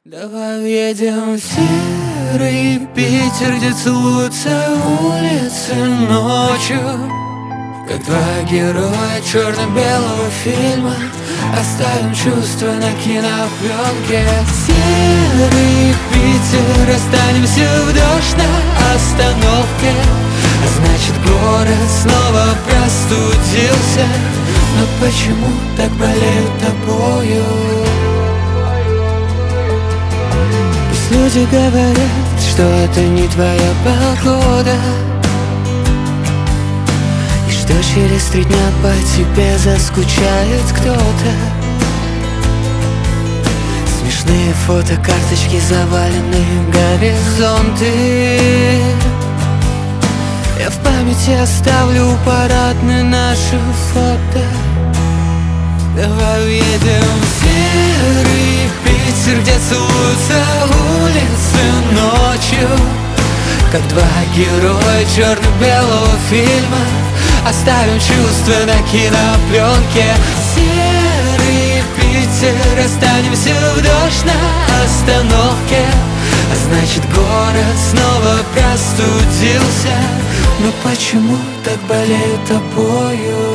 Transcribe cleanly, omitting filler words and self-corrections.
Давай уедем в серый Питер, где целуются улицы ночью, как два героя черно-белого фильма. Оставим чувства на кинопленке. Серый Питер, останемся в дождь на остановке. А значит, город снова простудился. Но почему так болеют тобою? Люди говорят, что это не твоя погода, и что через 3 дня по тебе заскучает кто-то. Смешные фотокарточки, завалены горизонты. Я в памяти оставлю парадные наши фото. Давай уедем в серый Питер, где целуются улицы ночью, как два героя черно-белого фильма. Оставим чувства на кинопленке. Серый Питер, останемся в дождь на остановке. А значит, город снова простудился. Но почему так болеют тобою?